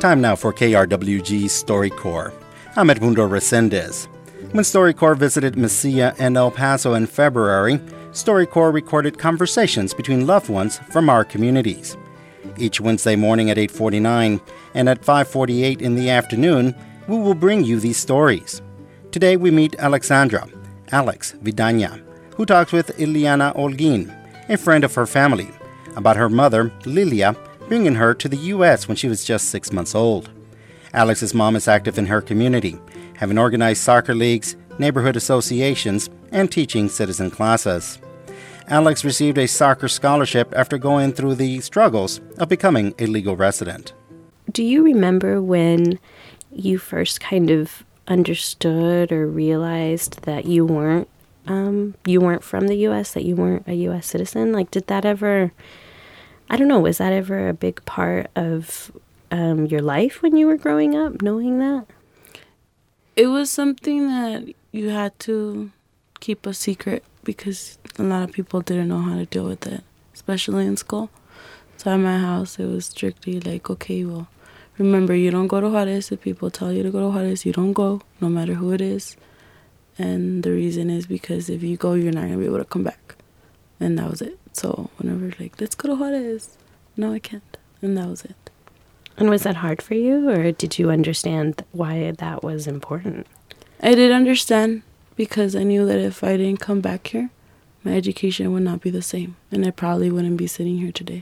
Time now for KRWG's StoryCorps. I'm Edmundo Resendez. When StoryCorps visited Mesilla and El Paso in February, StoryCorps recorded conversations between loved ones from our communities. Each Wednesday morning at 8:49 and at 5:48 in the afternoon, we will bring you these stories. Today we meet Alexandra, Alex Vidania, who talks with Ileana Olguin, a friend of her family, about her mother, Lilia, bringing her to the U.S. when she was just 6 months old. Alex's mom is active in her community, having organized soccer leagues, neighborhood associations, and teaching citizen classes. Alex received a soccer scholarship after going through the struggles of becoming a legal resident. Do you remember when you first kind of understood or realized that you weren't from the U.S., that you weren't a U.S. citizen? Like, did that ever, I don't know, was that ever a big part of your life when you were growing up, knowing that? It was something that you had to keep a secret because a lot of people didn't know how to deal with it, especially in school. So at my house, it was strictly like, okay, well, remember, you don't go to Juarez. If people tell you to go to Juarez, you don't go, no matter who it is. And the reason is because if you go, you're not going to be able to come back. And that was it. So whenever, like, let's go to Juarez. No, I can't. And that was it. And was that hard for you, or did you understand why that was important? I did understand because I knew that if I didn't come back here, my education would not be the same. And I probably wouldn't be sitting here today.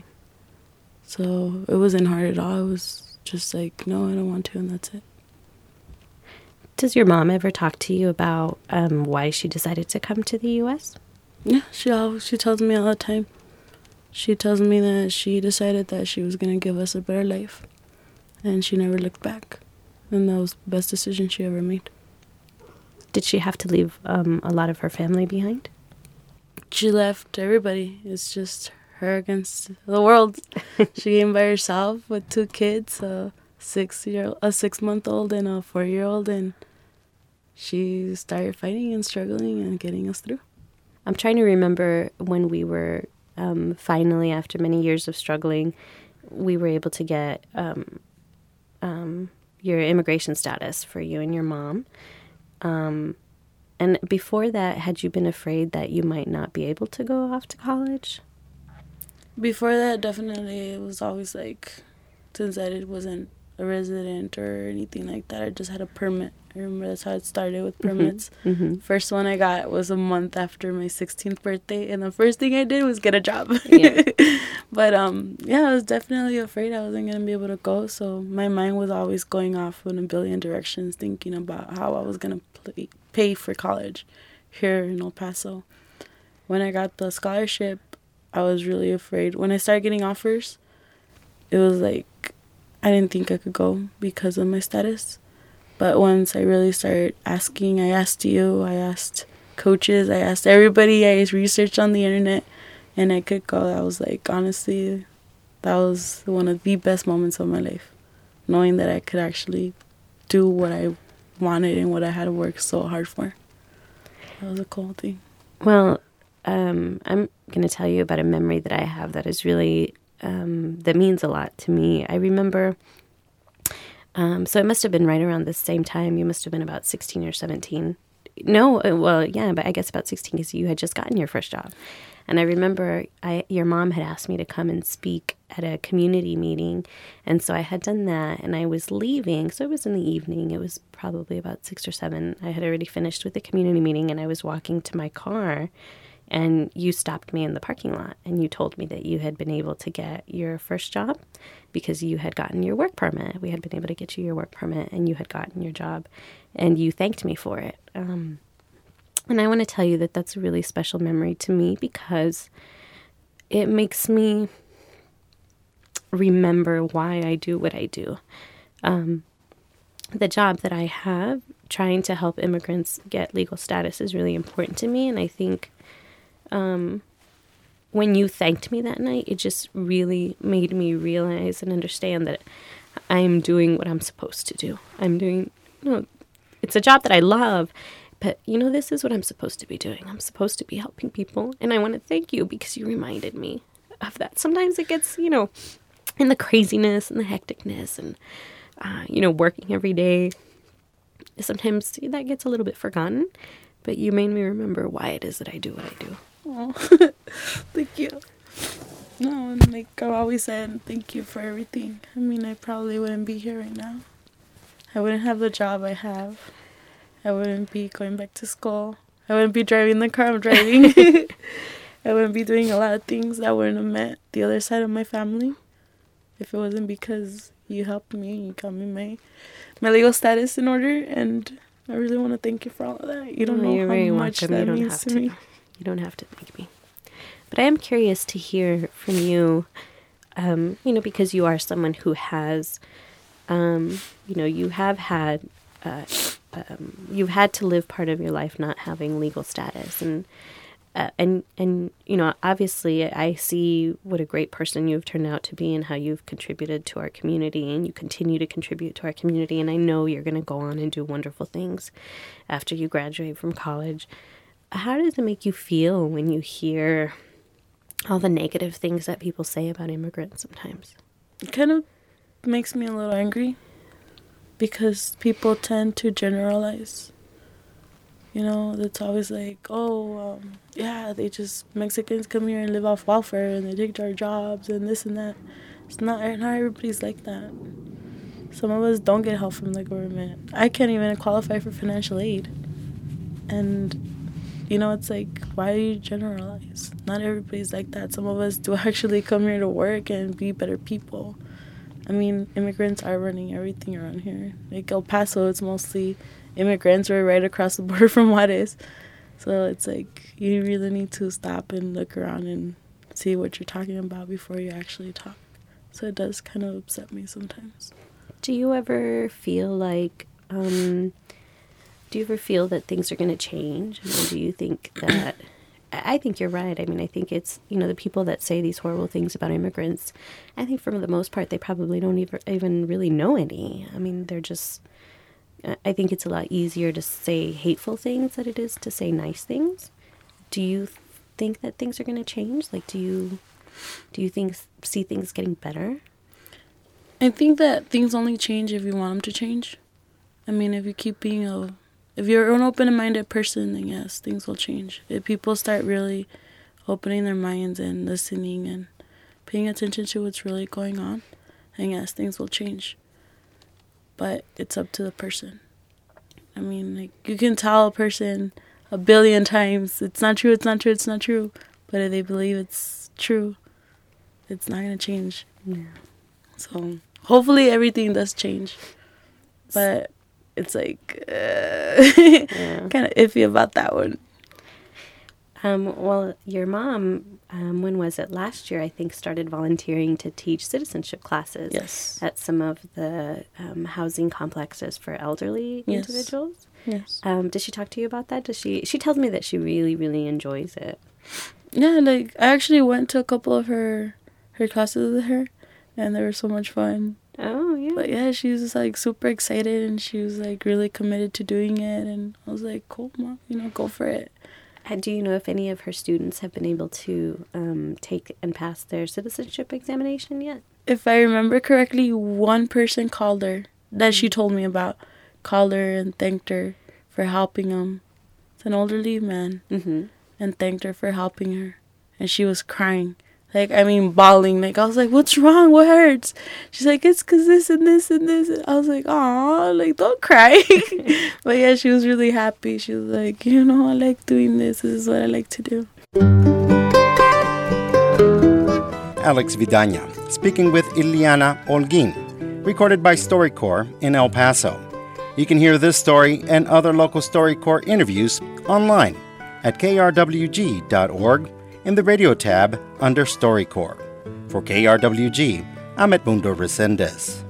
So it wasn't hard at all. It was just like, no, I don't want to, and that's it. Does your mom ever talk to you about why she decided to come to the U.S.? Yeah, she tells me all the time. She tells me that she decided that she was going to give us a better life. And she never looked back. And that was the best decision she ever made. Did she have to leave a lot of her family behind? She left everybody. It's just her against the world. She came by herself with 2 kids, a 6-month-old and a 4-year-old, and she started fighting and struggling and getting us through. I'm trying to remember when we were finally, after many years of struggling, we were able to get your immigration status for you and your mom. And before that, had you been afraid that you might not be able to go off to college? Before that, definitely, it was always like, since I wasn't a resident or anything like that, I just had a permit. I remember that's how it started with permits. Mm-hmm. First one I got was a month after my 16th birthday, and the first thing I did was get a job. Yeah. But, yeah, I was definitely afraid I wasn't going to be able to go, so my mind was always going off in a billion directions, thinking about how I was going to pay for college here in El Paso. When I got the scholarship, I was really afraid. When I started getting offers, it was like I didn't think I could go because of my status. But once I really started asking, I asked you, I asked coaches, I asked everybody, I researched on the internet, and I could go. I was like, honestly, that was one of the best moments of my life, knowing that I could actually do what I wanted and what I had worked so hard for. That was a cool thing. Well, I'm going to tell you about a memory that I have that is really, that means a lot to me. I remember, so it must have been right around the same time. You must have been about 16 or 17. No, well, yeah, but I guess about 16 because you had just gotten your first job. And I remember your mom had asked me to come and speak at a community meeting. And so I had done that, and I was leaving. So it was in the evening. It was probably about 6 or 7. I had already finished with the community meeting, and I was walking to my car. And you stopped me in the parking lot, and you told me that you had been able to get your first job because you had gotten your work permit. We had been able to get you your work permit, and you had gotten your job, and you thanked me for it. And I want to tell you that that's a really special memory to me because it makes me remember why I do what I do. The job that I have, trying to help immigrants get legal status, is really important to me, and I think when you thanked me that night, it just really made me realize and understand that I'm doing what I'm supposed to do. It's a job that I love, but, this is what I'm supposed to be doing. I'm supposed to be helping people, and I want to thank you because you reminded me of that. Sometimes it gets, in the craziness and the hecticness and working every day. Sometimes that gets a little bit forgotten, but you made me remember why it is that I do what I do. Oh, thank you. No, and like I always said, thank you for everything. I mean, I probably wouldn't be here right now. I wouldn't have the job I have. I wouldn't be going back to school. I wouldn't be driving the car I'm driving. I wouldn't be doing a lot of things that wouldn't have met the other side of my family if it wasn't because you helped me. You got me my legal status in order, and I really want to thank you for all of that. You don't know how much that means to me. You don't have to thank me. But I am curious to hear from you, because you are someone who has, you have had, you've had to live part of your life not having legal status. And obviously I see what a great person you've turned out to be and how you've contributed to our community, and you continue to contribute to our community. And I know you're going to go on and do wonderful things after you graduate from college. How does it make you feel when you hear all the negative things that people say about immigrants sometimes? It kind of makes me a little angry because people tend to generalize. It's always like, Mexicans come here and live off welfare and they take our jobs and this and that. It's not everybody's like that. Some of us don't get help from the government. I can't even qualify for financial aid. And, it's like, why do you generalize? Not everybody's like that. Some of us do actually come here to work and be better people. I mean, immigrants are running everything around here. Like El Paso, it's mostly immigrants. We're right across the border from Juarez. So it's like, you really need to stop and look around and see what you're talking about before you actually talk. So it does kind of upset me sometimes. Do you ever feel like, that things are going to change? I mean, do you think that, I think you're right. I mean, I think it's, the people that say these horrible things about immigrants, I think for the most part, they probably don't even really know any. I mean, they're just, I think it's a lot easier to say hateful things than it is to say nice things. Do you think that things are going to change? Like, do you see things getting better? I think that things only change if you want them to change. I mean, if you keep being if you're an open-minded person, then yes, things will change. If people start really opening their minds and listening and paying attention to what's really going on, then yes, things will change. But it's up to the person. I mean, like, you can tell a person 1 billion times, it's not true, it's not true, it's not true. But if they believe it's true, it's not going to change. Yeah. So hopefully everything does change. But it's like kind of iffy about that one. Well, your mom, when was it? Last year, I think, started volunteering to teach citizenship classes. Yes. At some of the housing complexes for elderly individuals. Yes. Did she talk to you about that? She tells me that she really, really enjoys it. Yeah, like, I actually went to a couple of her classes with her, and they were so much fun. Oh, yeah. But yeah, she was just, like, super excited, and she was, like, really committed to doing it, and I was like, cool, Mom, go for it. Do you know if any of her students have been able to take and pass their citizenship examination yet? If I remember correctly, one person called her, that she told me about, called her and thanked her for helping him. It's an elderly man, and thanked her for helping her. And she was crying. Like, I mean, bawling. Like, I was like, what's wrong? What hurts? She's like, it's because this and this and this. And I was like, aw, like, don't cry. But yeah, she was really happy. She was like, I like doing this. This is what I like to do. Alex Vidaña, speaking with Ileana Holguin, recorded by StoryCorps in El Paso. You can hear this story and other local StoryCorps interviews online at krwg.org in the radio tab under StoryCorps. For KRWG, I'm Edmundo Resendez.